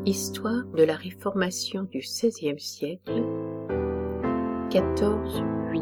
Histoire de la Réformation du XVIe siècle, 14-8.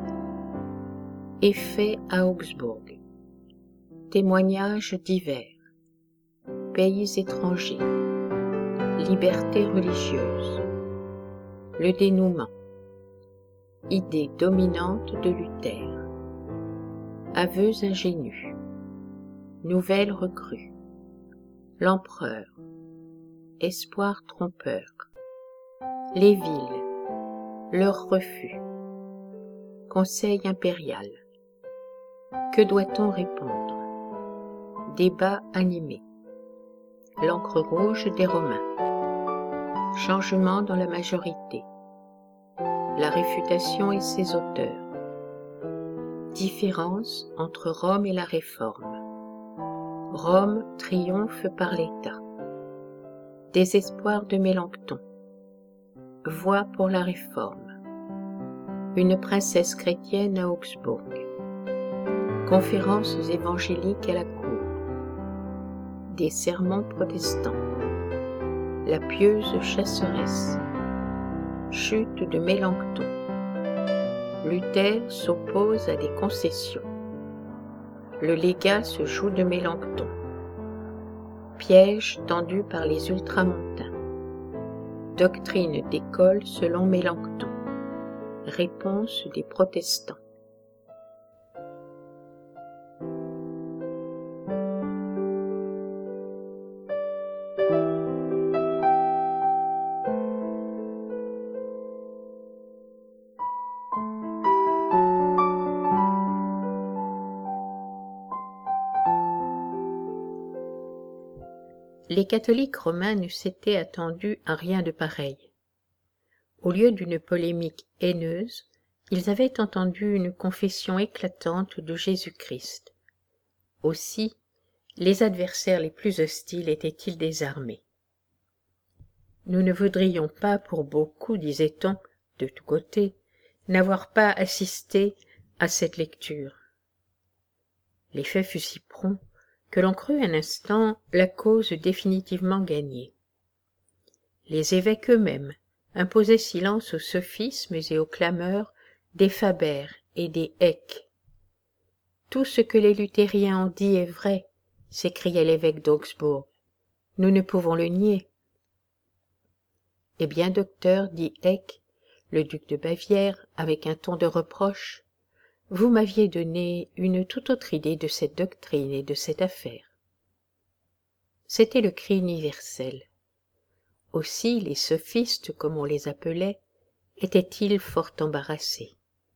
Effet à Augsbourg. Témoignages divers. Pays étrangers. Liberté religieuse. Le dénouement. Idée dominante de Luther. Aveux ingénus. Nouvelle recrue. L'empereur. Espoir trompeur. Les villes. Leur refus. Conseil impérial. Que doit-on répondre? Débat animé. L'encre rouge des Romains. Changement dans la majorité. La réfutation et ses auteurs. Différence entre Rome et la Réforme. Rome triomphe par l'État. Désespoir de Mélenchon. Voix pour la Réforme. Une princesse chrétienne à Augsbourg. Conférences évangéliques à la cour. Des sermons protestants. La pieuse chasseresse. Chute de Mélenchon. Luther s'oppose à des concessions. Le légat se joue de Mélenchon. Piège tendu par les ultramontains. Doctrine d'école selon Mélenchon. Réponse des protestants. Les catholiques romains ne s'étaient attendus à rien de pareil. Au lieu d'une polémique haineuse, ils avaient entendu une confession éclatante de Jésus-Christ. Aussi, les adversaires les plus hostiles étaient-ils désarmés. Nous ne voudrions pas pour beaucoup, disait-on, de tous côtés, n'avoir pas assisté à cette lecture. L'effet fut si prompt que l'on crut un instant la cause définitivement gagnée. Les évêques eux-mêmes imposaient silence aux sophismes et aux clameurs des Faber et des Eck. « Tout ce que les luthériens ont dit est vrai, » s'écriait l'évêque d'Augsbourg. « Nous ne pouvons le nier. » « Eh bien, docteur, dit Eck, le duc de Bavière, avec un ton de reproche, vous m'aviez donné une toute autre idée de cette doctrine et de cette affaire. » C'était le cri universel. Aussi les sophistes, comme on les appelait, étaient-ils fort embarrassés.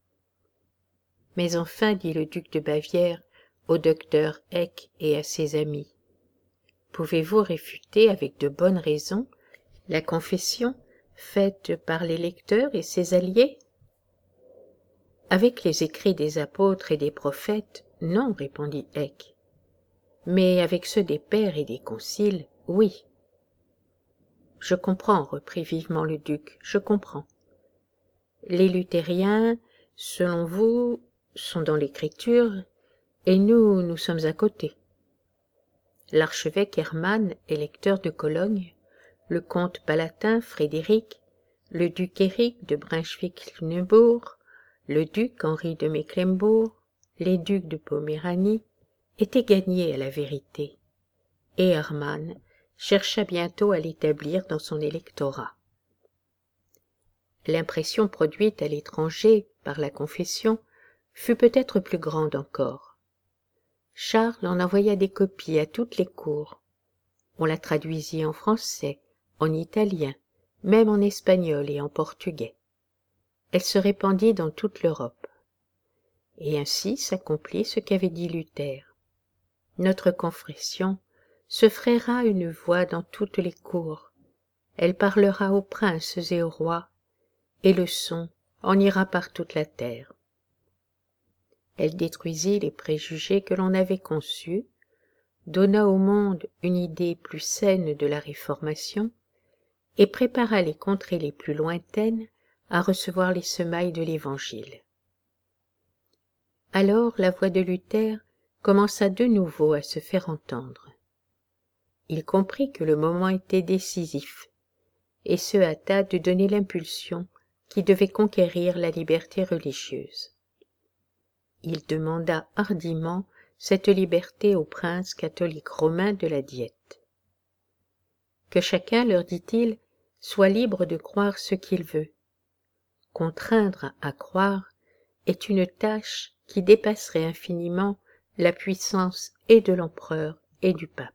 Mais enfin, dit le duc de Bavière au docteur Eck et à ses amis, pouvez-vous réfuter avec de bonnes raisons la confession faite par les lecteurs et ses alliés? Avec les écrits des apôtres et des prophètes, non, répondit Eck. Mais avec ceux des pères et des conciles, oui. Je comprends, reprit vivement le duc, je comprends. Les luthériens, selon vous, sont dans l'écriture, et nous sommes à côté. L'archevêque Hermann, électeur de Cologne, le comte palatin Frédéric, le duc Éric de Brunswick-Lunebourg, le duc Henri de Mecklembourg, les ducs de Poméranie, étaient gagnés à la vérité, et Hermann chercha bientôt à l'établir dans son électorat. L'impression produite à l'étranger par la confession fut peut-être plus grande encore. Charles en envoya des copies à toutes les cours. On la traduisit en français, en italien, même en espagnol et en portugais. Elle se répandit dans toute l'Europe. Et ainsi s'accomplit ce qu'avait dit Luther. Notre confession se frayera une voix dans toutes les cours. Elle parlera aux princes et aux rois, et le son en ira par toute la terre. Elle détruisit les préjugés que l'on avait conçus, donna au monde une idée plus saine de la Réformation, et prépara les contrées les plus lointaines à recevoir les semailles de l'Évangile. Alors la voix de Luther commença de nouveau à se faire entendre. il comprit que le moment était décisif, et se hâta de donner l'impulsion qui devait conquérir la liberté religieuse. Il demanda hardiment cette liberté aux princes catholiques romains de la Diète. Que chacun, leur dit-il, soit libre de croire ce qu'il veut. Contraindre à croire est une tâche qui dépasserait infiniment la puissance et de l'empereur et du pape.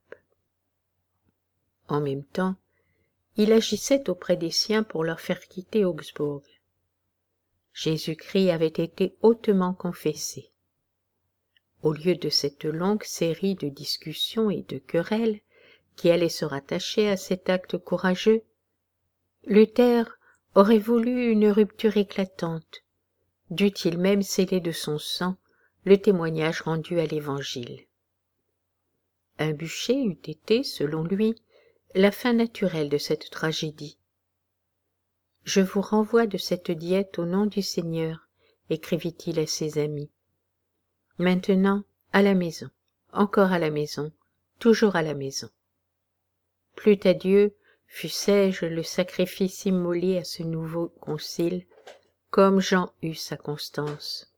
En même temps, il agissait auprès des siens pour leur faire quitter Augsbourg. Jésus-Christ avait été hautement confessé. Au lieu de cette longue série de discussions et de querelles qui allaient se rattacher à cet acte courageux, Luther aurait voulu une rupture éclatante, dût-il même sceller de son sang le témoignage rendu à l'Évangile. Un bûcher eût été, selon lui, la fin naturelle de cette tragédie. « Je vous renvoie de cette diète au nom du Seigneur », écrivit-il à ses amis. « Maintenant, à la maison, encore à la maison, toujours à la maison. » Plût à Dieu, fussé-je le sacrifice immolé à ce nouveau concile, comme Jean eut sa constance.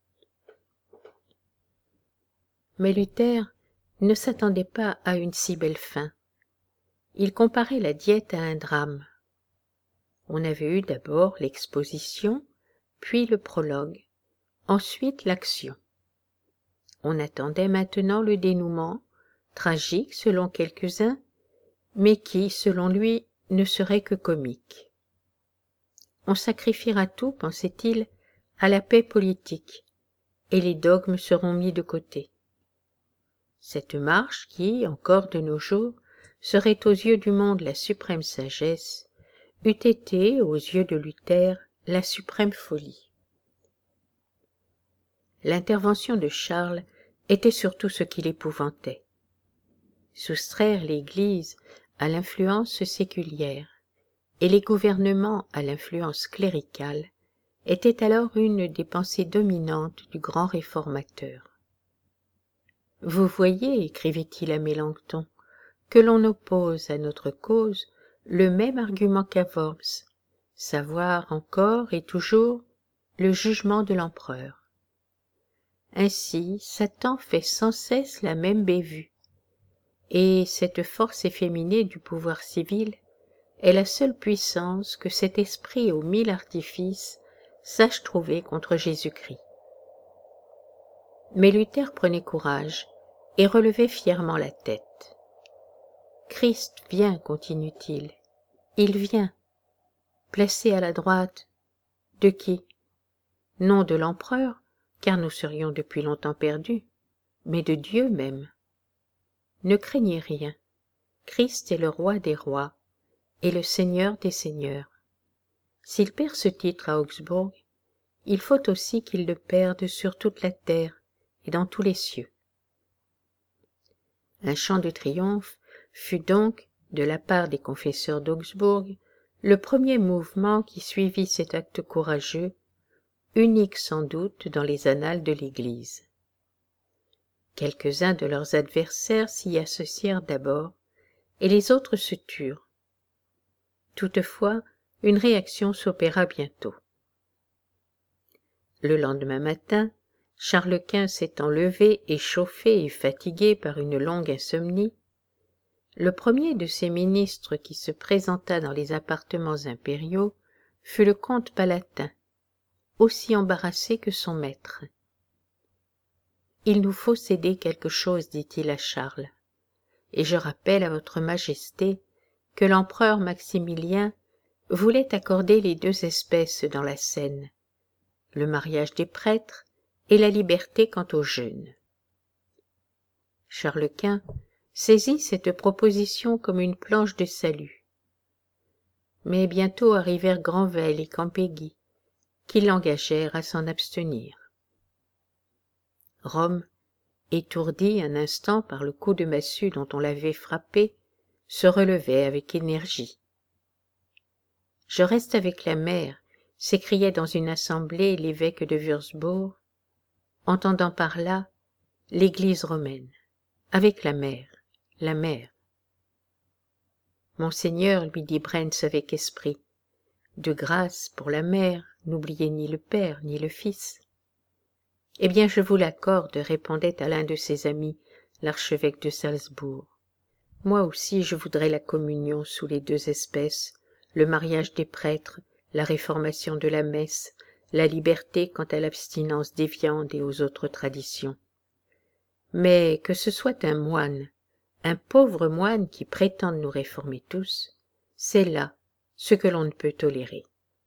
Mais Luther ne s'attendait pas à une si belle fin. Il comparait la diète à un drame. On avait eu d'abord l'exposition, puis le prologue, ensuite l'action. On attendait maintenant le dénouement, tragique selon quelques-uns, mais qui, selon lui, ne serait que comique. On sacrifiera tout, pensait-il, à la paix politique, et les dogmes seront mis de côté. Cette marche qui, encore de nos jours, serait aux yeux du monde la suprême sagesse, eût été, aux yeux de Luther, la suprême folie. L'intervention de Charles était surtout ce qui l'épouvantait. Soustraire l'Église à l'influence séculière et les gouvernements à l'influence cléricale était alors une des pensées dominantes du grand réformateur. « Vous voyez, écrivait-il à Mélenchon, que l'on oppose à notre cause le même argument qu'à Worms, savoir encore et toujours le jugement de l'empereur. Ainsi, Satan fait sans cesse la même bévue, et cette force efféminée du pouvoir civil est la seule puissance que cet esprit aux 1000 artifices sache trouver contre Jésus-Christ. » Mais Luther prenait courage et relevait fièrement la tête. « Christ vient, continue-t-il, il vient, placé à la droite de qui? Non de l'empereur, car nous serions depuis longtemps perdus, mais de Dieu même. Ne craignez rien, Christ est le roi des rois et le Seigneur des seigneurs. S'il perd ce titre à Augsbourg, il faut aussi qu'il le perde sur toute la terre et dans tous les cieux. » Un chant de triomphe fut donc, de la part des confesseurs d'Augsbourg, le premier mouvement qui suivit cet acte courageux, unique sans doute dans les annales de l'Église. Quelques-uns de leurs adversaires s'y associèrent d'abord, et les autres se turent. Toutefois, une réaction s'opéra bientôt. Le lendemain matin, Charles Quint s'étant levé, échauffé et fatigué par une longue insomnie, le premier de ses ministres qui se présenta dans les appartements impériaux fut le comte Palatin, aussi embarrassé que son maître. « Il nous faut céder quelque chose, dit-il à Charles, et je rappelle à votre majesté que l'empereur Maximilien voulait accorder les deux espèces dans la Seine, le mariage des prêtres et la liberté quant aux jeunes. » Charles Quint saisit cette proposition comme une planche de salut. Mais bientôt arrivèrent Granvelle et Campeggui, qui l'engagèrent à s'en abstenir. Rome, étourdie un instant par le coup de massue dont on l'avait frappé, se relevait avec énergie. « Je reste avec la mère » s'écriait dans une assemblée l'évêque de Würzburg, entendant par là l'Église romaine. « Avec la mère, la mère. » Monseigneur, lui dit Brentz avec esprit, de grâce pour la mère, n'oubliez ni le père ni le fils. Eh bien, je vous l'accorde, répondait à l'un de ses amis l'archevêque de Salzbourg. Moi aussi, je voudrais la communion sous les deux espèces, le mariage des prêtres, la réformation de la messe, la liberté quant à l'abstinence des viandes et aux autres traditions. Mais que ce soit un moine, un pauvre moine qui prétende nous réformer tous, c'est là ce que l'on ne peut tolérer.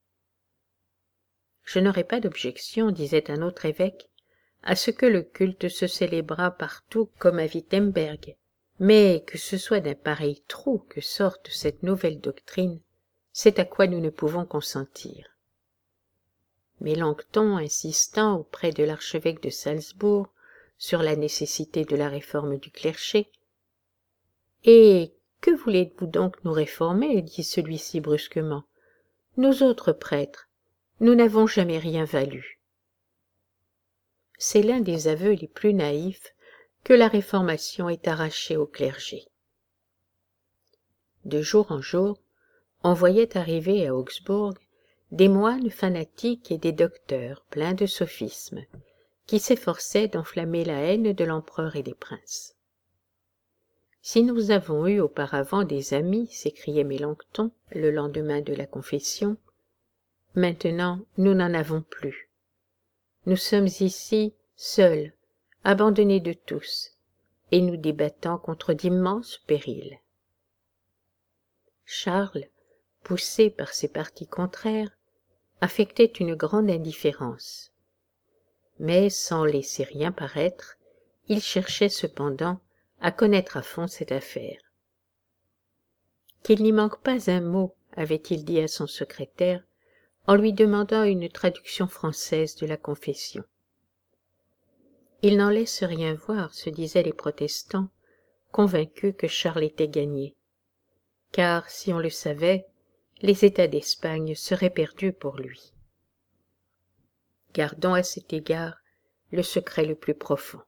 Je n'aurais pas d'objection, disait un autre évêque, à ce que le culte se célébrât partout comme à Wittemberg, mais que ce soit d'un pareil trou que sorte cette nouvelle doctrine, c'est à quoi nous ne pouvons consentir. Mélenchon, insistant auprès de l'archevêque de Salzbourg sur la nécessité de la réforme du clergé, « Et que voulez-vous donc nous réformer » dit celui-ci brusquement. « Nous autres prêtres, nous n'avons jamais rien valu. » C'est l'un des aveux les plus naïfs que la Réformation est arrachée au clergé. De jour en jour, on voyait arriver à Augsbourg des moines fanatiques et des docteurs pleins de sophismes, qui s'efforçaient d'enflammer la haine de l'empereur et des princes. Si nous avons eu auparavant des amis, s'écriait Mélenchon le lendemain de la confession, maintenant nous n'en avons plus. Nous sommes ici seuls, abandonnés de tous, et nous débattons contre d'immenses périls. Charles, poussé par ses partis contraires, affectait une grande indifférence. Mais sans laisser rien paraître, il cherchait cependant à connaître à fond cette affaire. Qu'il n'y manque pas un mot, avait-il dit à son secrétaire, en lui demandant une traduction française de la confession. Il n'en laisse rien voir, se disaient les protestants, convaincus que Charles était gagné. Car, si on le savait, les États d'Espagne seraient perdus pour lui. Gardons à cet égard le secret le plus profond.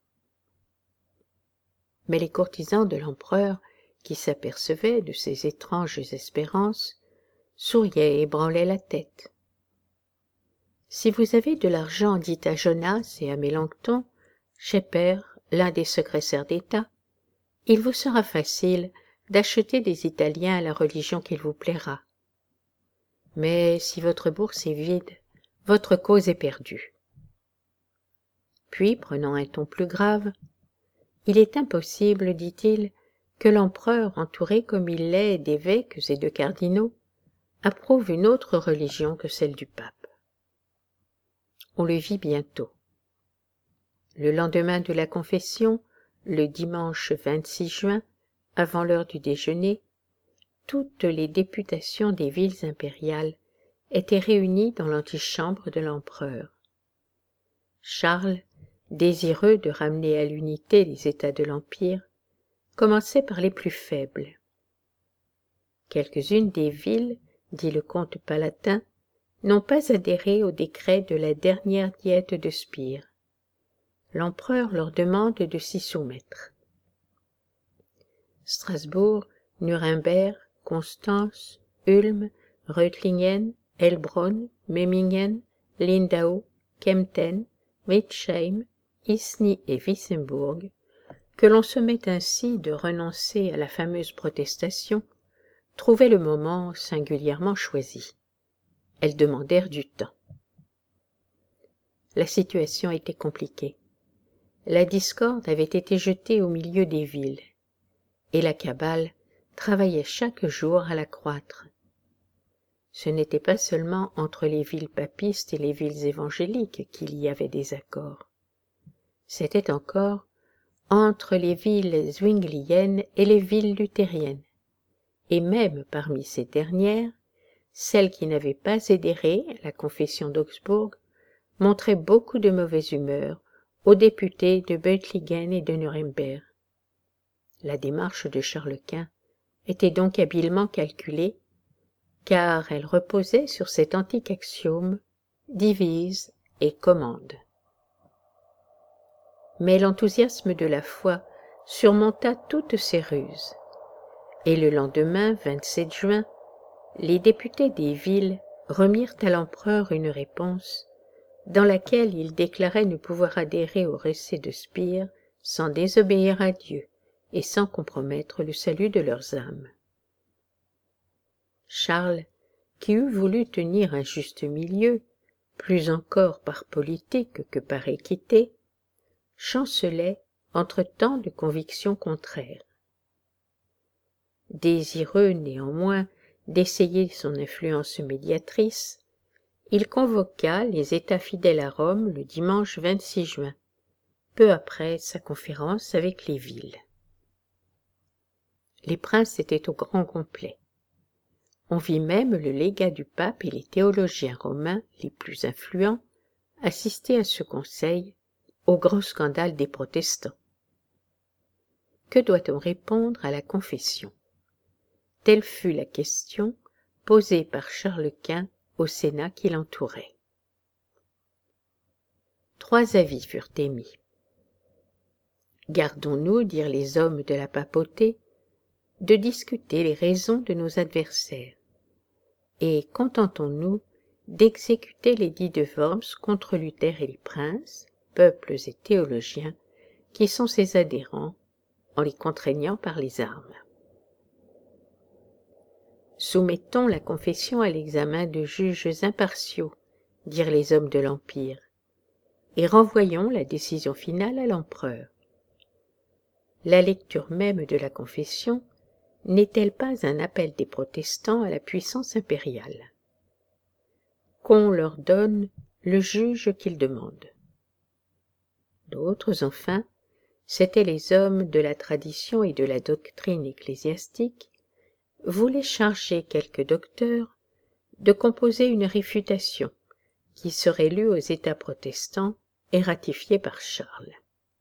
Mais les courtisans de l'empereur, qui s'apercevaient de ces étranges espérances, souriaient et branlaient la tête. « Si vous avez de l'argent, dit à Jonas et à Mélenchon, Scheper, l'un des secrétaires d'État, il vous sera facile d'acheter des Italiens à la religion qu'il vous plaira. Mais si votre bourse est vide, votre cause est perdue. » Puis, prenant un ton plus grave, « Il est impossible, dit-il, que l'empereur, entouré comme il l'est d'évêques et de cardinaux, approuve une autre religion que celle du pape. » On le vit bientôt. Le lendemain de la confession, le dimanche 26 juin, avant l'heure du déjeuner, toutes les députations des villes impériales étaient réunies dans l'antichambre de l'empereur. Charles, désireux de ramener à l'unité les États de l'Empire, commençait par les plus faibles. Quelques-unes des villes, dit le comte Palatin, n'ont pas adhéré au décret de la dernière diète de Spire. L'empereur leur demande de s'y soumettre. Strasbourg, Nuremberg, Constance, Ulm, Reutlingen, Heilbronn, Memmingen, Lindau, Kempten, Witzheim, Isny et Wissembourg, que l'on se met ainsi de renoncer à la fameuse protestation, trouvaient le moment singulièrement choisi. Elles demandèrent du temps. La situation était compliquée. La discorde avait été jetée au milieu des villes, et la cabale travaillait chaque jour à la croître. Ce n'était pas seulement entre les villes papistes et les villes évangéliques qu'il y avait des accords. C'était encore entre les villes zwingliennes et les villes luthériennes, et même parmi ces dernières, celles qui n'avaient pas adhéré à la confession d'Augsbourg montraient beaucoup de mauvaise humeur aux députés de Beutlingen et de Nuremberg. La démarche de Charles Quint était donc habilement calculée, car elle reposait sur cet antique axiome « divise et commande ». Mais l'enthousiasme de la foi surmonta toutes ces ruses, Et le lendemain, 27 juin, les députés des villes remirent à l'empereur une réponse dans laquelle ils déclaraient ne pouvoir adhérer au récit de Spire sans désobéir à Dieu et sans compromettre le salut de leurs âmes. Charles, qui eût voulu tenir un juste milieu, plus encore par politique que par équité, chancelait entre tant de convictions contraires. Désireux néanmoins d'essayer son influence médiatrice, il convoqua les États fidèles à Rome le dimanche 26 juin, peu après sa conférence avec les villes. Les princes étaient au grand complet. On vit même le légat du pape et les théologiens romains les plus influents assister à ce conseil, au grand scandale des protestants. Que doit-on répondre à la confession? Telle fut la question posée par Charles Quint au Sénat qui l'entourait. 3 avis furent émis. Gardons-nous, dirent les hommes de la papauté, de discuter les raisons de nos adversaires, et contentons-nous d'exécuter l'édit de Worms contre Luther et les princes, peuples et théologiens, qui sont ses adhérents, en les contraignant par les armes. Soumettons la confession à l'examen de juges impartiaux, dirent les hommes de l'Empire, et renvoyons la décision finale à l'empereur. La lecture même de la confession n'est-elle pas un appel des protestants à la puissance impériale? Qu'on leur donne le juge qu'ils demandent. D'autres, enfin, c'étaient les hommes de la tradition et de la doctrine ecclésiastique, voulaient charger quelques docteurs de composer une réfutation qui serait lue aux États protestants et ratifiée par Charles.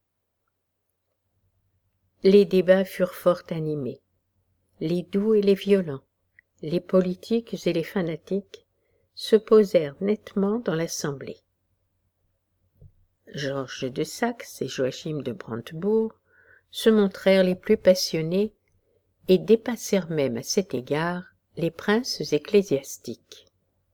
Les débats furent fort animés. Les doux et les violents, les politiques et les fanatiques se posèrent nettement dans l'assemblée. Georges de Saxe et Joachim de Brandebourg se montrèrent les plus passionnés et dépassèrent même à cet égard les princes ecclésiastiques.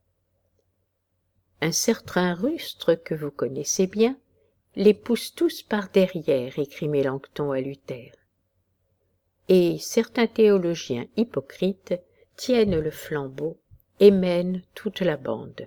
Un certain rustre que vous connaissez bien les pousse tous par derrière, écrit Mélenchon à Luther. Et certains théologiens hypocrites tiennent le flambeau et mènent toute la bande.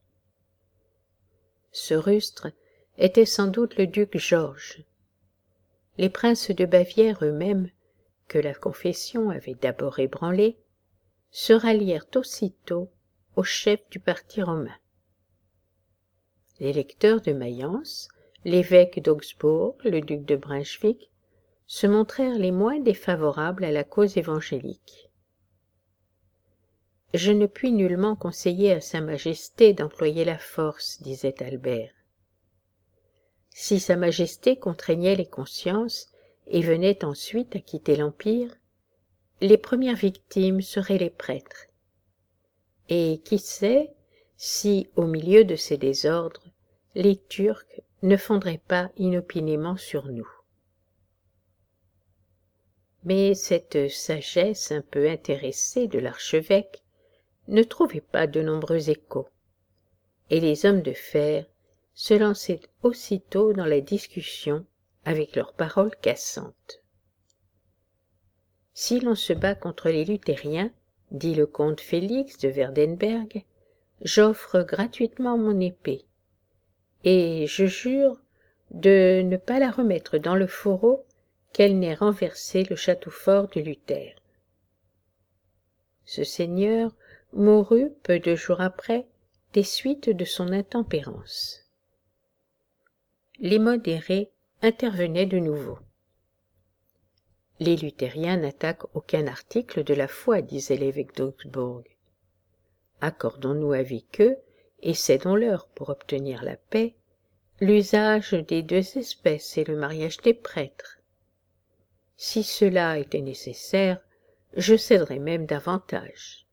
Ce rustre était sans doute le duc Georges. Les princes de Bavière eux-mêmes, que la confession avait d'abord ébranlés, se rallièrent aussitôt au chef du parti romain. L'électeur de Mayence, l'évêque d'Augsbourg, le duc de Brunswick, se montrèrent les moins défavorables à la cause évangélique. « Je ne puis nullement conseiller à Sa Majesté d'employer la force, disait Albert. Si Sa Majesté contraignait les consciences et venait ensuite à quitter l'Empire, les premières victimes seraient les prêtres. Et qui sait si, au milieu de ces désordres, les Turcs ne fondraient pas inopinément sur nous. » Mais cette sagesse un peu intéressée de l'archevêque ne trouvait pas de nombreux échos, et les hommes de fer se lançaient aussitôt dans la discussion avec leurs paroles cassantes. « Si l'on se bat contre les luthériens, dit le comte Félix de Werdenberg, j'offre gratuitement mon épée, et je jure de ne pas la remettre dans le fourreau qu'elle n'ait renversé le château fort de Luther. Ce seigneur mourut peu de jours après des suites de son intempérance. Les modérés intervenaient de nouveau. Les luthériens n'attaquent aucun article de la foi, disait l'évêque d'Augsbourg. Accordons-nous avec eux et cédons-leur pour obtenir la paix l'usage des 2 espèces et le mariage des prêtres. Si cela était nécessaire, je céderais même davantage.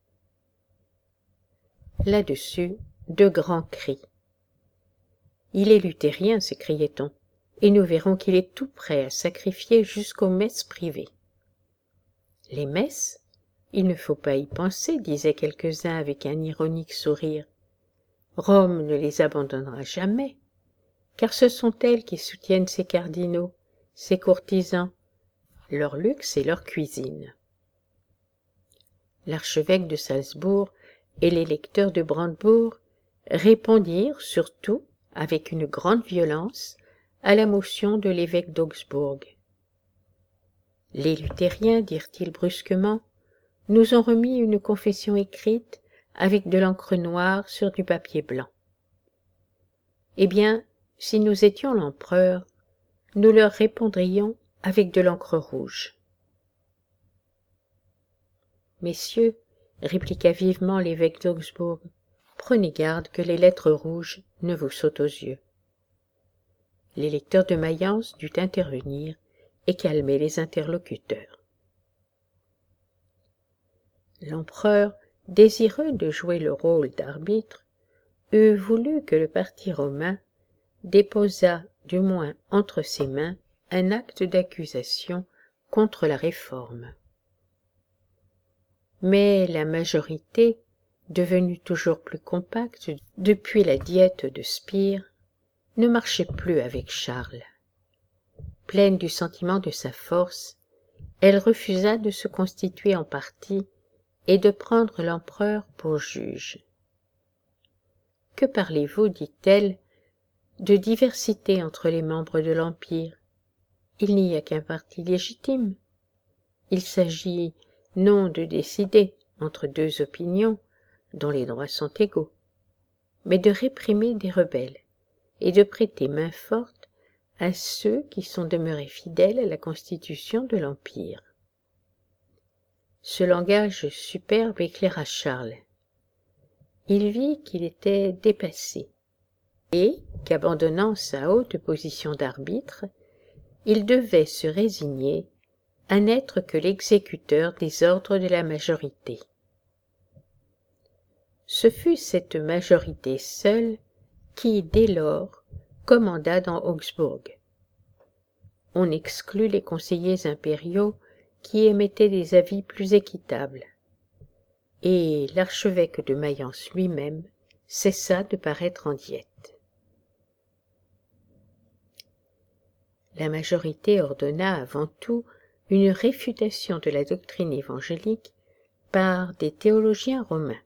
Là-dessus, de grands cris. « Il est luthérien, s'écriait-on, et nous verrons qu'il est tout prêt à sacrifier jusqu'aux messes privées. » Les messes? Il ne faut pas y penser, disaient quelques-uns avec un ironique sourire. Rome ne les abandonnera jamais, car ce sont elles qui soutiennent ses cardinaux, ses courtisans, leur luxe et leur cuisine. L'archevêque de Salzbourg et les lecteurs de Brandebourg répondirent surtout, avec une grande violence, à la motion de l'évêque d'Augsbourg. Les luthériens, dirent-ils brusquement, nous ont remis une confession écrite avec de l'encre noire sur du papier blanc. Eh bien, si nous étions l'empereur, nous leur répondrions avec de l'encre rouge. Messieurs, répliqua vivement l'évêque d'Augsbourg, prenez garde que les lettres rouges ne vous sautent aux yeux. L'électeur de Mayence dut intervenir et calmer les interlocuteurs. L'empereur, désireux de jouer le rôle d'arbitre, eût voulu que le parti romain déposât, du moins entre ses mains, un acte d'accusation contre la Réforme. Mais la majorité, devenue toujours plus compacte depuis la diète de Spire, ne marchait plus avec Charles. Pleine du sentiment de sa force, elle refusa de se constituer en parti et de prendre l'empereur pour juge. « Que parlez-vous, dit-elle, de diversité entre les membres de l'Empire? Il n'y a qu'un parti légitime. Il s'agit non de décider entre deux opinions dont les droits sont égaux, mais de réprimer des rebelles et de prêter main forte à ceux qui sont demeurés fidèles à la constitution de l'Empire. » Ce langage superbe éclaira Charles. Il vit qu'il était dépassé et qu'abandonnant sa haute position d'arbitre, il devait se résigner à n'être que l'exécuteur des ordres de la majorité. Ce fut cette majorité seule qui, dès lors, commanda dans Augsbourg. On exclut les conseillers impériaux qui émettaient des avis plus équitables, et l'archevêque de Mayence lui-même cessa de paraître en diète. La majorité ordonna avant tout une réfutation de la doctrine évangélique par des théologiens romains.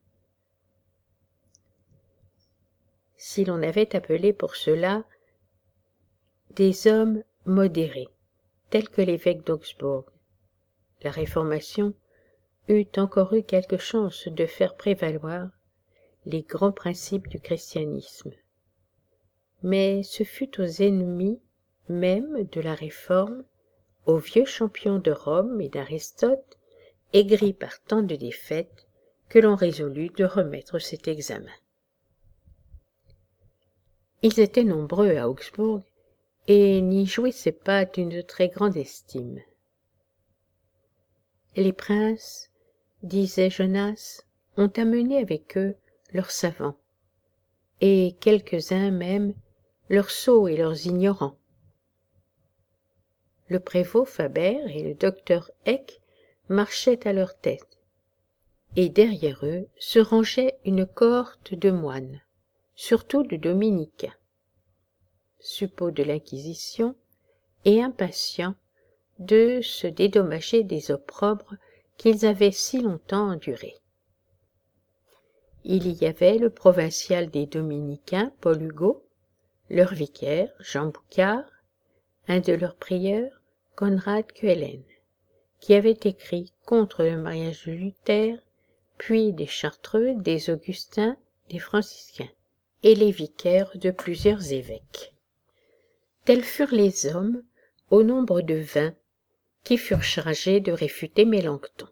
Si l'on avait appelé pour cela des hommes modérés, tels que l'évêque d'Augsbourg, la Réformation eût encore eu quelque chance de faire prévaloir les grands principes du christianisme. Mais ce fut aux ennemis même de la Réforme, aux vieux champions de Rome et d'Aristote, aigris par tant de défaites, que l'on résolut de remettre cet examen. Ils étaient nombreux à Augsbourg et n'y jouissaient pas d'une très grande estime. Les princes, disait Jonas, ont amené avec eux leurs savants, et quelques-uns même leurs sots et leurs ignorants. Le prévôt Faber et le docteur Eck marchaient à leur tête, et derrière eux se rangeait une cohorte de moines, surtout de dominicains, suppôts de l'Inquisition et impatients de se dédommager des opprobres qu'ils avaient si longtemps endurés. Il y avait le provincial des dominicains, Paul Hugot, leur vicaire, Jean Boucard, un de leurs prieurs, Conrad Quellen, qui avait écrit contre le mariage de Luther, puis des Chartreux, des Augustins, des Franciscains, et les vicaires de plusieurs évêques. Tels furent les hommes, au nombre de 20, qui furent chargés de réfuter Mélenchon.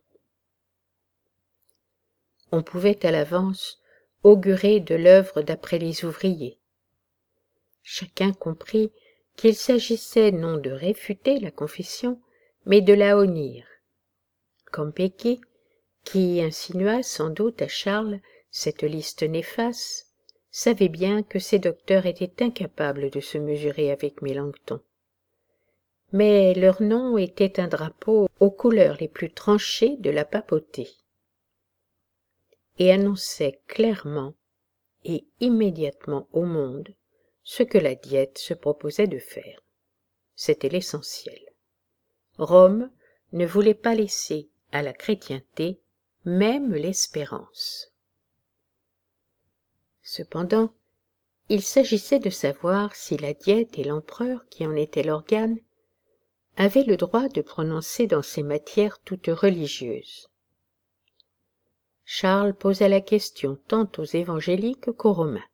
On pouvait à l'avance augurer de l'œuvre d'après les ouvriers. Chacun comprit qu'il s'agissait non de réfuter la confession, mais de la honnir. Campecchi, qui insinua sans doute à Charles cette liste néfaste, savait bien que ces docteurs étaient incapables de se mesurer avec Mélenchon. mais leur nom était un drapeau aux couleurs les plus tranchées de la papauté, et annonçait clairement et immédiatement au monde ce que la Diète se proposait de faire. C'était l'essentiel. Rome ne voulait pas laisser à la chrétienté même l'espérance. Cependant, il s'agissait de savoir si la Diète et l'empereur, qui en était l'organe, avaient le droit de prononcer dans ces matières toutes religieuses. Charles posa la question tant aux évangéliques qu'aux romains.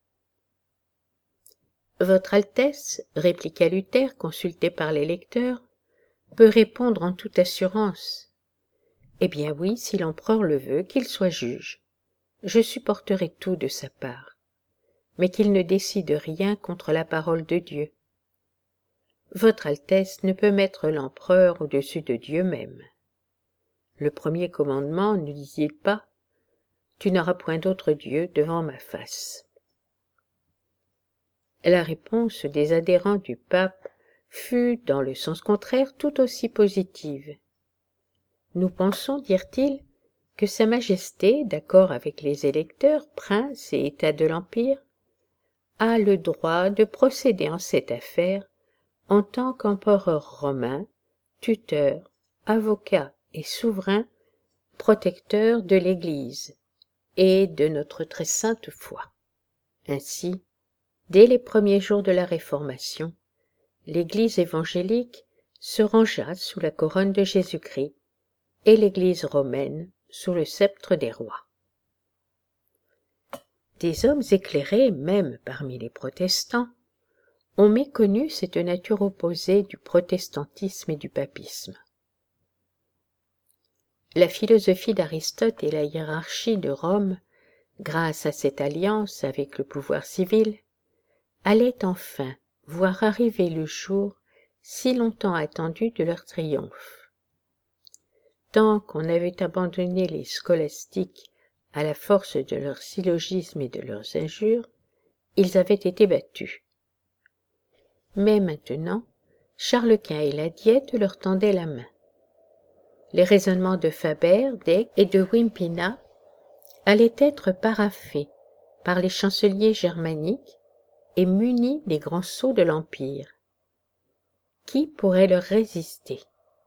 « Votre Altesse, répliqua Luther, consulté par les lecteurs, peut répondre en toute assurance. Eh bien oui, si l'empereur le veut, qu'il soit juge. Je supporterai tout de sa part, mais qu'il ne décide rien contre la parole de Dieu. Votre Altesse ne peut mettre l'empereur au-dessus de Dieu même. Le premier commandement ne dit-il pas « Tu n'auras point d'autre Dieu devant ma face ». La réponse des adhérents du pape fut, dans le sens contraire, tout aussi positive. Nous pensons, dirent-ils, que Sa Majesté, d'accord avec les électeurs, princes et États de l'Empire, a le droit de procéder en cette affaire en tant qu'empereur romain, tuteur, avocat et souverain, protecteur de l'Église et de notre très sainte foi. Ainsi, dès les premiers jours de la Réformation, l'Église évangélique se rangea sous la couronne de Jésus-Christ et l'Église romaine sous le sceptre des rois. Des hommes éclairés, même parmi les protestants, ont méconnu cette nature opposée du protestantisme et du papisme. La philosophie d'Aristote et la hiérarchie de Rome, grâce à cette alliance avec le pouvoir civil, allaient enfin voir arriver le jour si longtemps attendu de leur triomphe. Tant qu'on avait abandonné les scolastiques à la force de leurs syllogismes et de leurs injures, ils avaient été battus. Mais maintenant, Charles Quint et la Diète leur tendaient la main. Les raisonnements de Faber, d'Eck et de Wimpina allaient être paraphés par les chanceliers germaniques et munis des grands sceaux de l'Empire. Qui pourrait leur résister?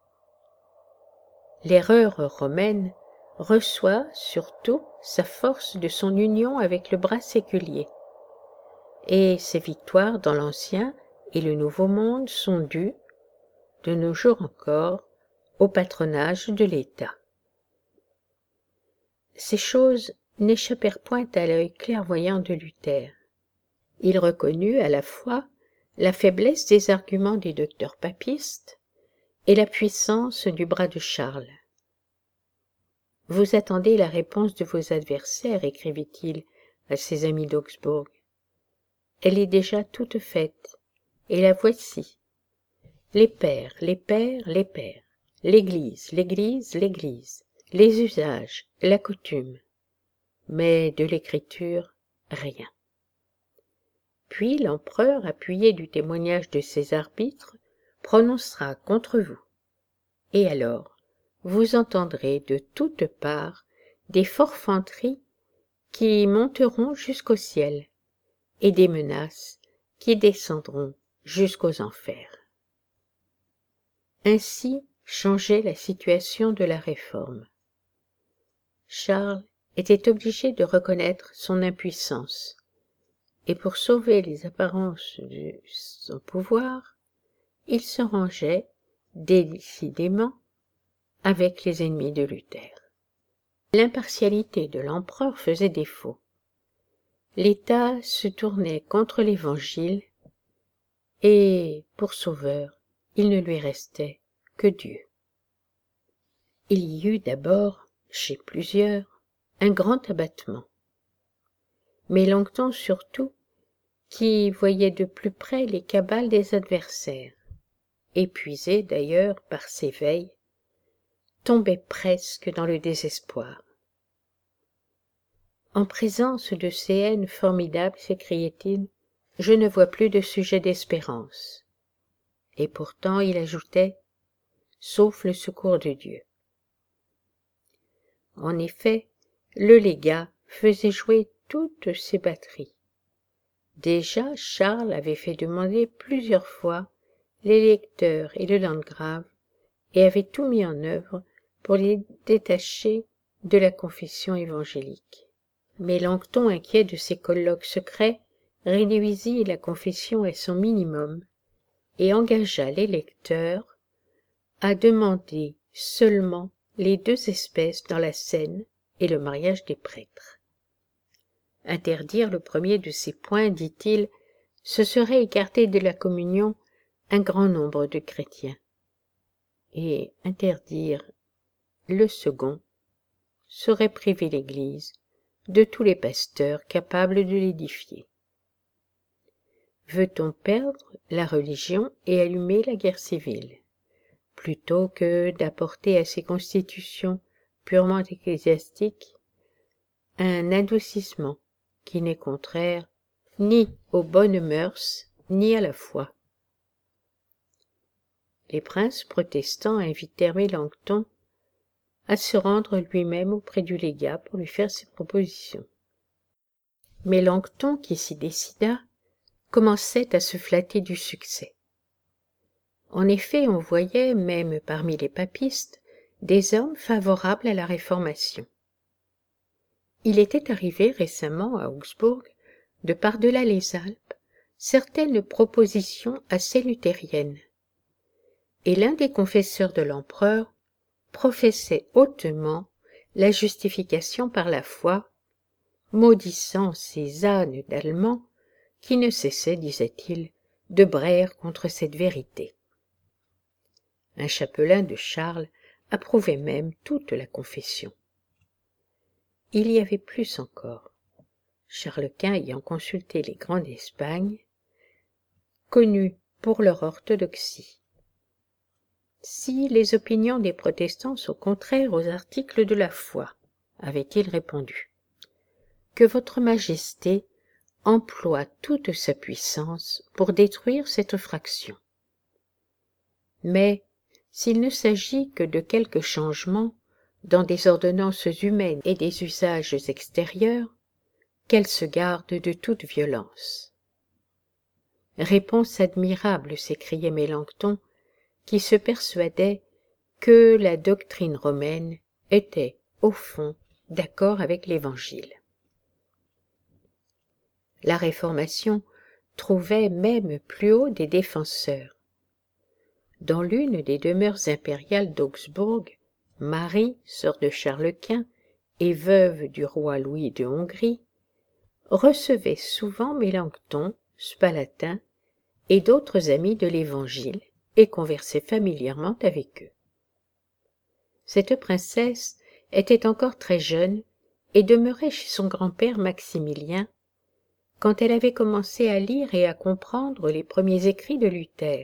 L'erreur romaine reçoit surtout sa force de son union avec le bras séculier, et ses victoires dans l'Ancien et le Nouveau Monde sont dues, de nos jours encore, au patronage de l'État. Ces choses n'échappèrent point à l'œil clairvoyant de Luther. Il reconnut à la fois la faiblesse des arguments des docteurs papistes et la puissance du bras de Charles. « Vous attendez la réponse de vos adversaires, écrivit-il à ses amis d'Augsbourg. Elle est déjà toute faite, et la voici. Les pères, les pères, les pères, l'Église, l'Église, l'Église, les usages, la coutume. Mais de l'Écriture, rien. Puis l'empereur, appuyé du témoignage de ses arbitres, prononcera contre vous. Et alors, vous entendrez de toutes parts des forfanteries qui monteront jusqu'au ciel et des menaces qui descendront jusqu'aux enfers. » Ainsi changeait la situation de la Réforme. Charles était obligé de reconnaître son impuissance, et pour sauver les apparences de son pouvoir, il se rangeait, décidément, avec les ennemis de Luther. L'impartialité de l'empereur faisait défaut. L'État se tournait contre l'Évangile, et, pour sauveur, il ne lui restait que Dieu. Il y eut d'abord, chez plusieurs, un grand abattement. Mélenchon surtout, qui voyait de plus près les cabales des adversaires, épuisé d'ailleurs par ses veilles, tombait presque dans le désespoir. En présence de ces haines formidables, s'écriait-il, je ne vois plus de sujet d'espérance. Et pourtant, il ajoutait, sauf le secours de Dieu. En effet, le légat faisait jouer toutes ses batteries. Déjà, Charles avait fait demander plusieurs fois les lecteurs et le landgrave et avait tout mis en œuvre pour les détacher de la confession évangélique. Mais Langton, inquiet de ces colloques secrets, réduisit la confession à son minimum et engagea les lecteurs à demander seulement les deux espèces dans la scène et le mariage des prêtres. Interdire le premier de ces points, dit-il, ce serait écarter de la communion un grand nombre de chrétiens, et interdire le second serait priver l'Église de tous les pasteurs capables de l'édifier. Veut-on perdre la religion et allumer la guerre civile, plutôt que d'apporter à ces constitutions purement ecclésiastiques un adoucissement qui n'est contraire ni aux bonnes mœurs ni à la foi? Les princes protestants invitèrent Mélenchon à se rendre lui-même auprès du légat pour lui faire ses propositions. Mélenchon, qui s'y décida, commençait à se flatter du succès. En effet, on voyait, même parmi les papistes, des hommes favorables à la Réformation. Il était arrivé récemment à Augsbourg, de par-delà les Alpes, certaines propositions assez luthériennes, et l'un des confesseurs de l'empereur professait hautement la justification par la foi, maudissant ces ânes d'Allemands qui ne cessaient, disait-il, de braire contre cette vérité. Un chapelain de Charles approuvait même toute la confession. Il y avait plus encore. Charles Quint ayant consulté les grands d'Espagne, connus pour leur orthodoxie. Si les opinions des protestants sont contraires aux articles de la foi, avait-il répondu, que votre majesté emploie toute sa puissance pour détruire cette fraction. Mais s'il ne s'agit que de quelques changements dans des ordonnances humaines et des usages extérieurs, qu'elle se garde de toute violence. Réponse admirable, s'écriait Mélenchon, qui se persuadait que la doctrine romaine était, au fond, d'accord avec l'Évangile. La Réformation trouvait même plus haut des défenseurs. Dans l'une des demeures impériales d'Augsbourg, Marie, sœur de Charles Quint et veuve du roi Louis de Hongrie, recevait souvent Mélenchon, Spalatin et d'autres amis de l'Évangile et conversait familièrement avec eux. Cette princesse était encore très jeune et demeurait chez son grand-père Maximilien quand elle avait commencé à lire et à comprendre les premiers écrits de Luther.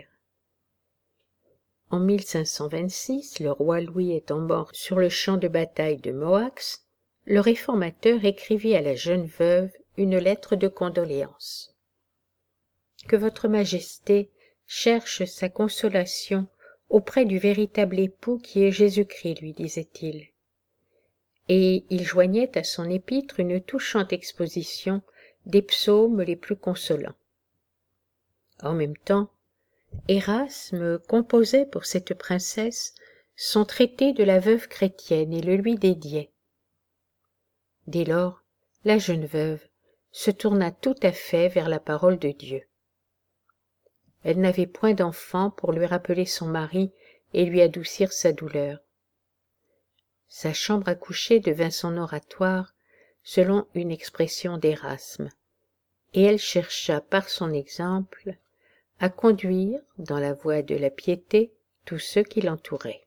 En 1526, le roi Louis étant mort sur le champ de bataille de Mohacs, le réformateur écrivit à la jeune veuve une lettre de condoléances. Que votre majesté cherche sa consolation auprès du véritable époux qui est Jésus-Christ, lui disait-il. Et il joignait à son épître une touchante exposition des psaumes les plus consolants. En même temps, Érasme composait pour cette princesse son traité de la veuve chrétienne et le lui dédiait. Dès lors, la jeune veuve se tourna tout à fait vers la parole de Dieu. Elle n'avait point d'enfant pour lui rappeler son mari et lui adoucir sa douleur. Sa chambre à coucher devint son oratoire, selon une expression d'Érasme, et elle chercha par son exemple à conduire dans la voie de la piété tous ceux qui l'entouraient.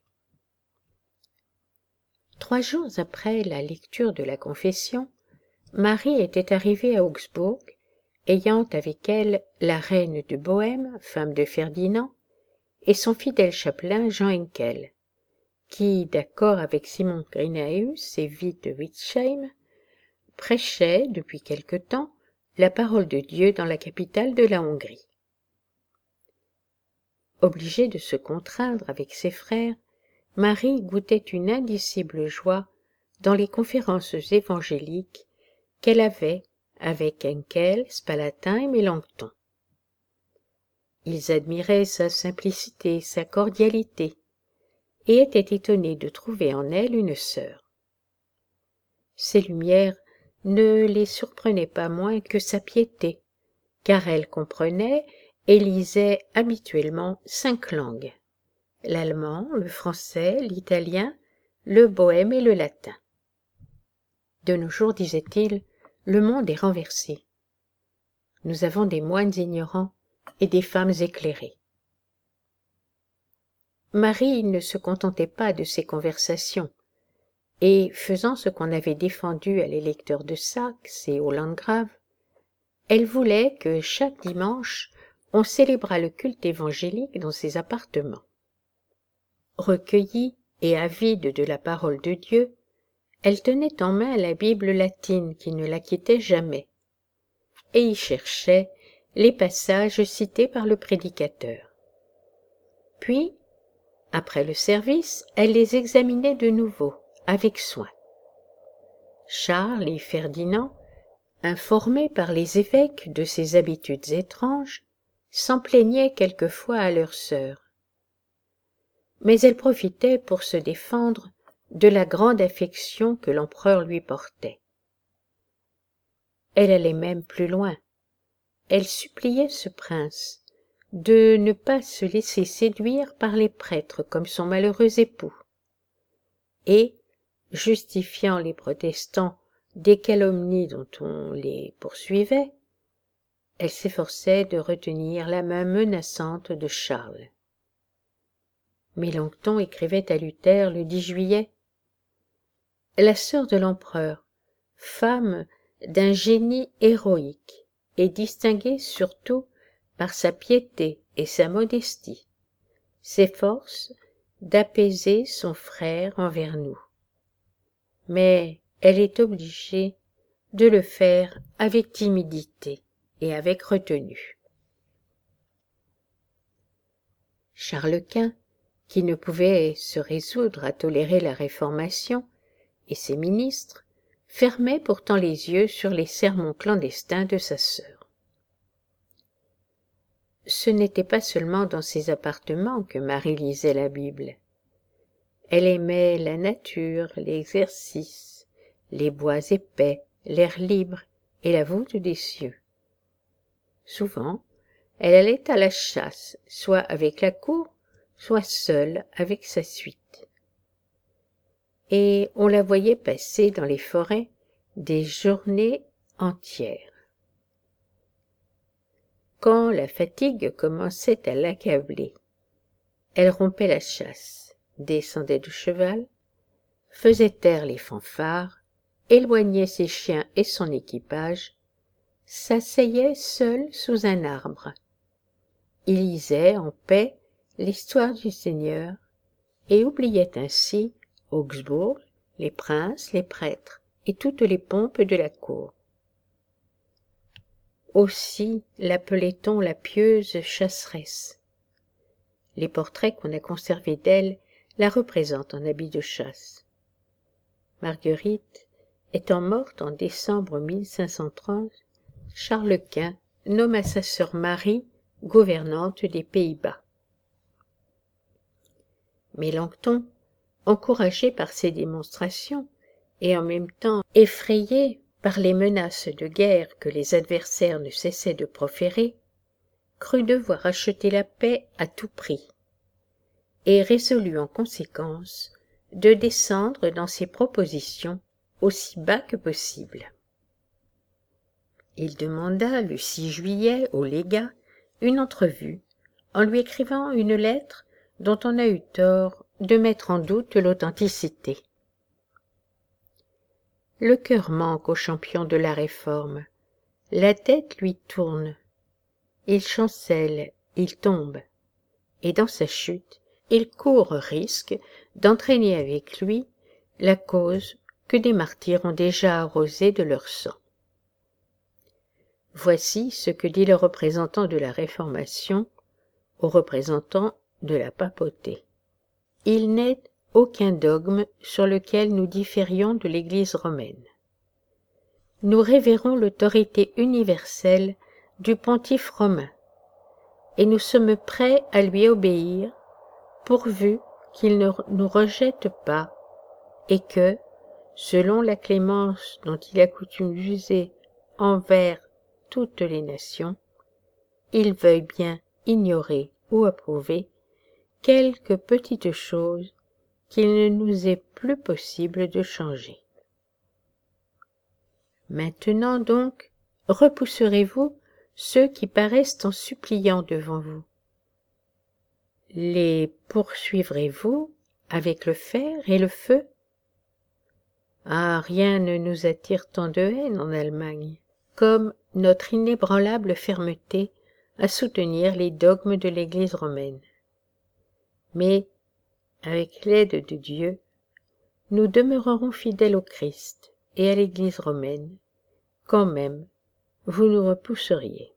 3 jours après la lecture de la confession, Marie était arrivée à Augsbourg, ayant avec elle la reine de Bohême, femme de Ferdinand, et son fidèle chapelain Jean Henkel, qui, d'accord avec Simon Grinaeus et Vit de Witzsheim, prêchait depuis quelque temps la parole de Dieu dans la capitale de la Hongrie. Obligée de se contraindre avec ses frères, Marie goûtait une indicible joie dans les conférences évangéliques qu'elle avait avec Henkel, Spalatin et Mélenchon. Ils admiraient sa simplicité, sa cordialité, et étaient étonnés de trouver en elle une sœur. Ses lumières ne les surprenaient pas moins que sa piété, car elle comprenait et lisait habituellement 5 langues: l'allemand, le français, l'italien, le bohème et le latin. De nos jours, disait-il, le monde est renversé. Nous avons des moines ignorants et des femmes éclairées. Marie ne se contentait pas de ces conversations, et, faisant ce qu'on avait défendu à l'électeur de Saxe et au landgrave, elle voulait que chaque dimanche on célébrât le culte évangélique dans ses appartements. Recueillie et avide de la parole de Dieu, elle tenait en main la Bible latine qui ne la quittait jamais, et y cherchait les passages cités par le prédicateur. Puis, après le service, elle les examinait de nouveau, avec soin. Charles et Ferdinand, informés par les évêques de ses habitudes étranges, s'en plaignaient quelquefois à leur sœur. Mais elle profitait pour se défendre de la grande affection que l'empereur lui portait. Elle allait même plus loin. Elle suppliait ce prince de ne pas se laisser séduire par les prêtres comme son malheureux époux, et, justifiant les protestants des calomnies dont on les poursuivait, elle s'efforçait de retenir la main menaçante de Charles. Mélenchon écrivait à Luther le 10 juillet « La sœur de l'empereur, femme d'un génie héroïque, et distinguée surtout par sa piété et sa modestie, s'efforce d'apaiser son frère envers nous. Mais elle est obligée de le faire avec timidité et avec retenue. » Charles Quint, qui ne pouvait se résoudre à tolérer la Réformation, et ses ministres, fermaient pourtant les yeux sur les sermons clandestins de sa sœur. Ce n'était pas seulement dans ses appartements que Marie lisait la Bible. Elle aimait la nature, l'exercice, les bois épais, l'air libre et la voûte des cieux. Souvent, elle allait à la chasse, soit avec la cour, soit seule avec sa suite. Et on la voyait passer dans les forêts des journées entières. Quand la fatigue commençait à l'accabler, elle rompait la chasse, descendait de cheval, faisait taire les fanfares, éloignait ses chiens et son équipage, s'asseyait seule sous un arbre. Il lisait en paix l'histoire du Seigneur et oubliait ainsi Augsbourg, les princes, les prêtres et toutes les pompes de la cour. Aussi l'appelait-on la pieuse chasseresse. Les portraits qu'on a conservés d'elle la représentent en habit de chasse. Marguerite étant morte en décembre 1530, Charles Quint nomma sa sœur Marie gouvernante des Pays-Bas. Mélenchon, encouragé par ces démonstrations et en même temps effrayé par les menaces de guerre que les adversaires ne cessaient de proférer, crut devoir acheter la paix à tout prix, et résolut en conséquence de descendre dans ses propositions aussi bas que possible. Il demanda le 6 juillet au légat une entrevue en lui écrivant une lettre dont on a eu tort de mettre en doute l'authenticité. Le cœur manque au champion de la Réforme, la tête lui tourne, il chancelle, il tombe, et dans sa chute, il court risque d'entraîner avec lui la cause que des martyrs ont déjà arrosée de leur sang. Voici ce que dit le représentant de la Réformation aux représentants de la papauté. Il n'est aucun dogme sur lequel nous différions de l'Église romaine. Nous révérons l'autorité universelle du pontife romain, et nous sommes prêts à lui obéir, pourvu qu'il ne nous rejette pas, et que, selon la clémence dont il a coutume d'user envers toutes les nations, il veuille bien ignorer ou approuver quelques petites choses qu'il ne nous est plus possible de changer. Maintenant donc, repousserez-vous ceux qui paraissent en suppliant devant vous? Les poursuivrez-vous avec le fer et le feu? Ah, rien ne nous attire tant de haine en Allemagne comme notre inébranlable fermeté à soutenir les dogmes de l'Église romaine. Mais, avec l'aide de Dieu, nous demeurerons fidèles au Christ et à l'Église romaine, quand même vous nous repousseriez.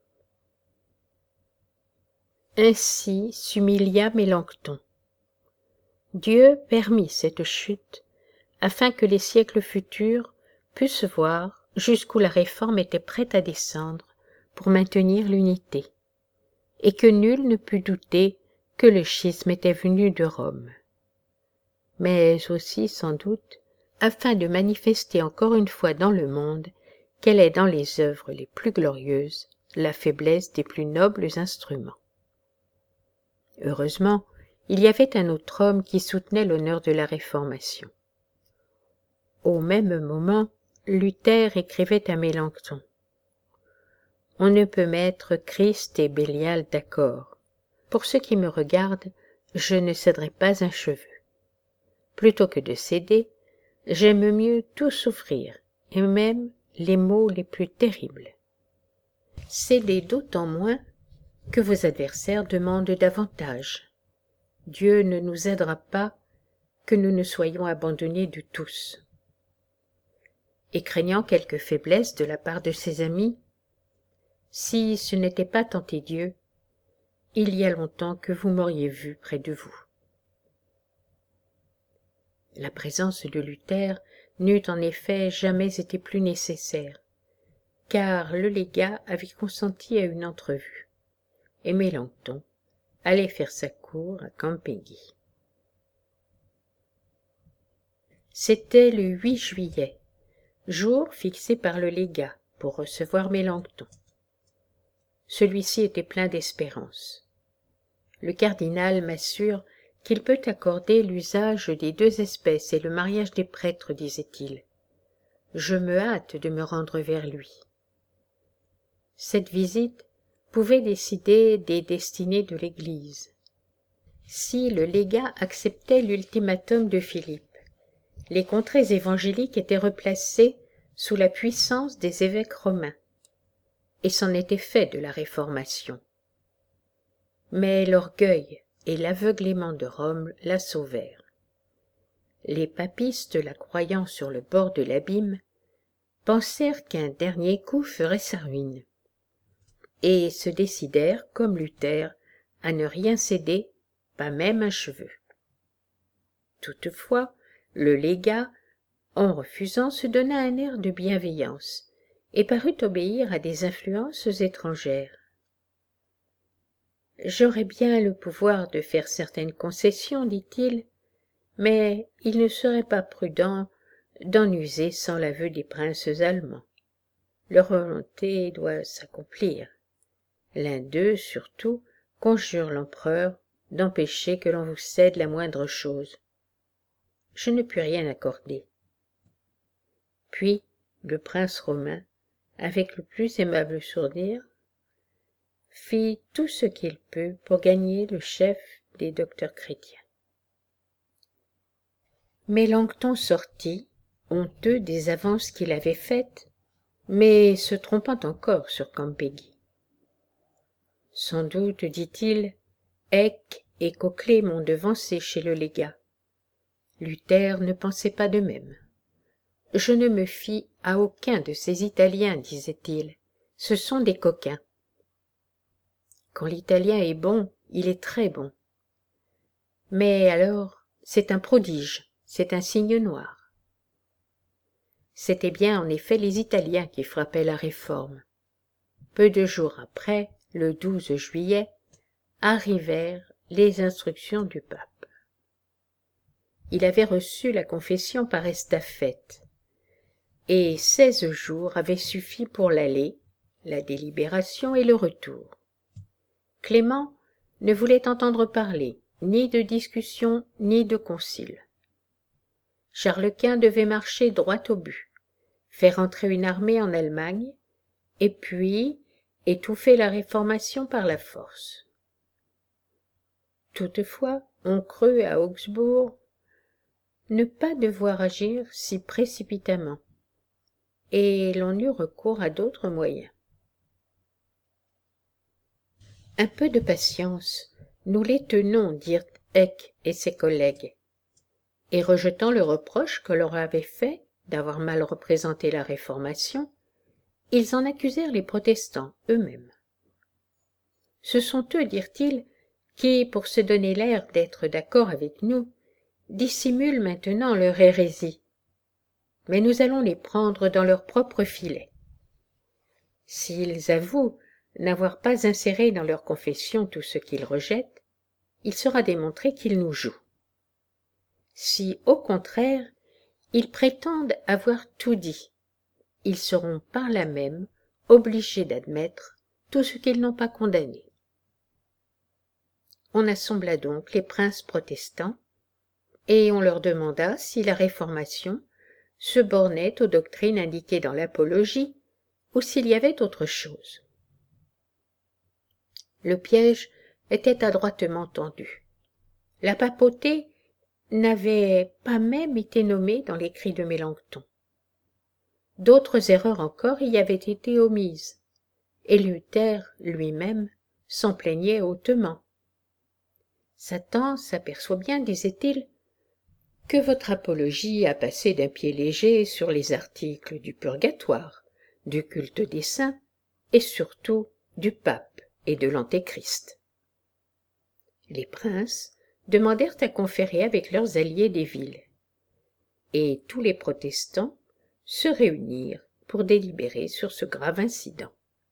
Ainsi s'humilia Mélenchon. Dieu permit cette chute afin que les siècles futurs pussent voir jusqu'où la réforme était prête à descendre pour maintenir l'unité, et que nul ne pût douter que le schisme était venu de Rome. Mais aussi, sans doute, afin de manifester encore une fois dans le monde quelle est dans les œuvres les plus glorieuses la faiblesse des plus nobles instruments. Heureusement, il y avait un autre homme qui soutenait l'honneur de la Réformation. Au même moment, Luther écrivait à Mélenchon. On ne peut mettre Christ et Bélial d'accord. Pour ce qui me regarde, je ne céderai pas un cheveu. Plutôt que de céder, j'aime mieux tout souffrir, et même les maux les plus terribles. Cédez d'autant moins que vos adversaires demandent davantage. Dieu ne nous aidera pas que nous ne soyons abandonnés de tous. Et craignant quelque faiblesse de la part de ses amis, si ce n'était pas tenter Dieu, il y a longtemps que vous m'auriez vu près de vous. La présence de Luther n'eût en effet jamais été plus nécessaire, car le légat avait consenti à une entrevue, et Mélenchon allait faire sa cour à Campeggy. C'était le 8 juillet, jour fixé par le légat pour recevoir Mélenchon. Celui-ci était plein d'espérance. Le cardinal m'assure qu'il peut accorder l'usage des deux espèces et le mariage des prêtres, disait-il. Je me hâte de me rendre vers lui. Cette visite pouvait décider des destinées de l'Église. Si le légat acceptait l'ultimatum de Philippe, les contrées évangéliques étaient replacées sous la puissance des évêques romains, et c'en était fait de la Réformation. Mais l'orgueil et l'aveuglement de Rome la sauvèrent. Les papistes, la croyant sur le bord de l'abîme, pensèrent qu'un dernier coup ferait sa ruine, et se décidèrent, comme Luther, à ne rien céder, pas même un cheveu. Toutefois, le légat, en refusant, se donna un air de bienveillance, et parut obéir à des influences étrangères. J'aurais bien le pouvoir de faire certaines concessions, dit-il, mais il ne serait pas prudent d'en user sans l'aveu des princes allemands. Leur volonté doit s'accomplir. L'un d'eux, surtout, conjure l'empereur d'empêcher que l'on vous cède la moindre chose. Je ne puis rien accorder. Puis le prince romain, avec le plus aimable sourire, fit tout ce qu'il put pour gagner le chef des docteurs chrétiens. Mélenchon sortit, honteux des avances qu'il avait faites, mais se trompant encore sur Campeggy. Sans doute, dit-il, Eck et Coquelet m'ont devancé chez le légat. Luther ne pensait pas de même. Je ne me fie à aucun de ces Italiens, disait-il. Ce sont des coquins. Quand l'Italien est bon, il est très bon. Mais alors, c'est un prodige, c'est un signe noir. C'étaient bien en effet les Italiens qui frappaient la Réforme. Peu de jours après, le 12 juillet, arrivèrent les instructions du pape. Il avait reçu la confession par estafette, et 16 jours avaient suffi pour l'aller, la délibération et le retour. Clément ne voulait entendre parler ni de discussion ni de concile. Charles Quint devait marcher droit au but, faire entrer une armée en Allemagne, et puis étouffer la Réformation par la force. Toutefois, on crut à Augsbourg ne pas devoir agir si précipitamment, et l'on eut recours à d'autres moyens. Un peu de patience, nous les tenons, dirent Eck et ses collègues, et rejetant le reproche que leur avait fait d'avoir mal représenté la Réformation, ils en accusèrent les protestants eux-mêmes. Ce sont eux, dirent-ils, qui, pour se donner l'air d'être d'accord avec nous, dissimulent maintenant leur hérésie. Mais nous allons les prendre dans leur propre filet. S'ils avouent n'avoir pas inséré dans leur confession tout ce qu'ils rejettent, il sera démontré qu'ils nous jouent. Si, au contraire, ils prétendent avoir tout dit, ils seront par là même obligés d'admettre tout ce qu'ils n'ont pas condamné. On assembla donc les princes protestants, et on leur demanda si la Réformation se bornait aux doctrines indiquées dans l'Apologie, ou s'il y avait autre chose. Le piège était adroitement tendu. La papauté n'avait pas même été nommée dans l'écrit de Mélenchon. D'autres erreurs encore y avaient été omises, et Luther lui-même s'en plaignait hautement. Satan s'aperçoit bien, disait-il, que votre apologie a passé d'un pied léger sur les articles du purgatoire, du culte des saints, et surtout du pape et de l'antéchrist. Les princes demandèrent à conférer avec leurs alliés des villes, et tous les protestants se réunirent pour délibérer sur ce grave incident.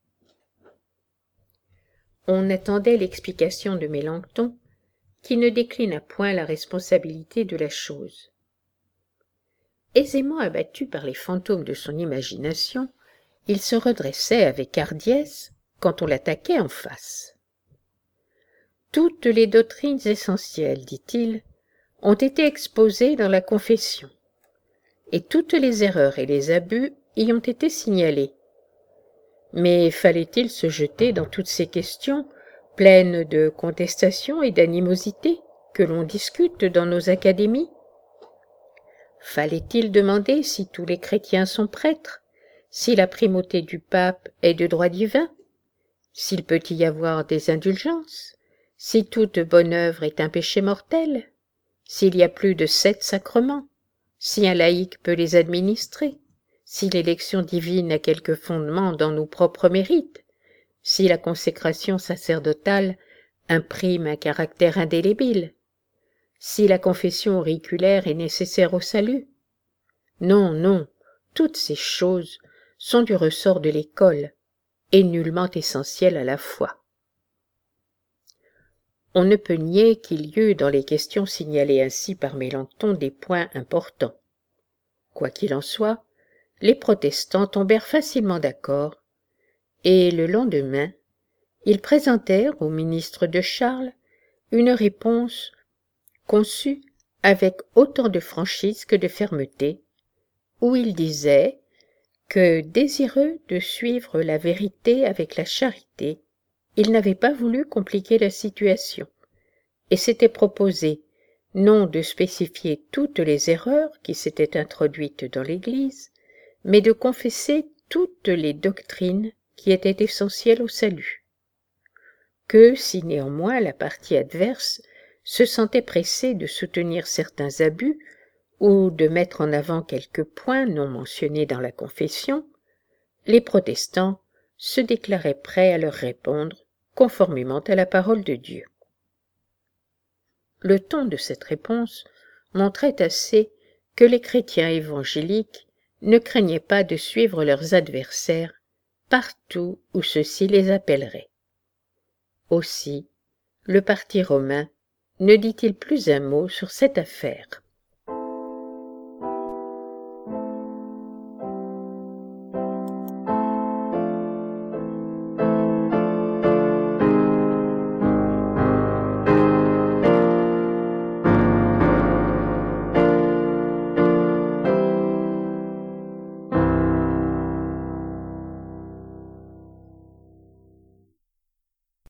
On attendait l'explication de Mélenchon, qui ne déclina point la responsabilité de la chose. Aisément abattu par les fantômes de son imagination, il se redressait avec hardiesse quand on l'attaquait en face. Toutes les doctrines essentielles, dit-il, ont été exposées dans la confession, et toutes les erreurs et les abus y ont été signalés. Mais fallait-il se jeter dans toutes ces questions pleines de contestations et d'animosité que l'on discute dans nos académies? Fallait-il demander si tous les chrétiens sont prêtres, si la primauté du pape est de droit divin, s'il peut y avoir des indulgences, si toute bonne œuvre est un péché mortel, s'il y a plus de 7 sacrements, si un laïc peut les administrer, si l'élection divine a quelque fondement dans nos propres mérites, si la consécration sacerdotale imprime un caractère indélébile, si la confession auriculaire est nécessaire au salut. Non, non, toutes ces choses sont du ressort de l'école et nullement essentielles à la foi. On ne peut nier qu'il y eut dans les questions signalées ainsi par Mélenchon des points importants. Quoi qu'il en soit, les protestants tombèrent facilement d'accord, et le lendemain, ils présentèrent au ministre de Charles une réponse conçue avec autant de franchise que de fermeté, où il disait que, désireux de suivre la vérité avec la charité, il n'avait pas voulu compliquer la situation, et s'était proposé non de spécifier toutes les erreurs qui s'étaient introduites dans l'Église, mais de confesser toutes les doctrines qui étaient essentielles au salut. Que, si néanmoins la partie adverse se sentait pressée de soutenir certains abus ou de mettre en avant quelques points non mentionnés dans la confession, les protestants se déclaraient prêts à leur répondre conformément à la parole de Dieu. Le ton de cette réponse montrait assez que les chrétiens évangéliques ne craignaient pas de suivre leurs adversaires partout où ceux-ci les appelleraient. Aussi, le parti romain ne dit-il plus un mot sur cette affaire.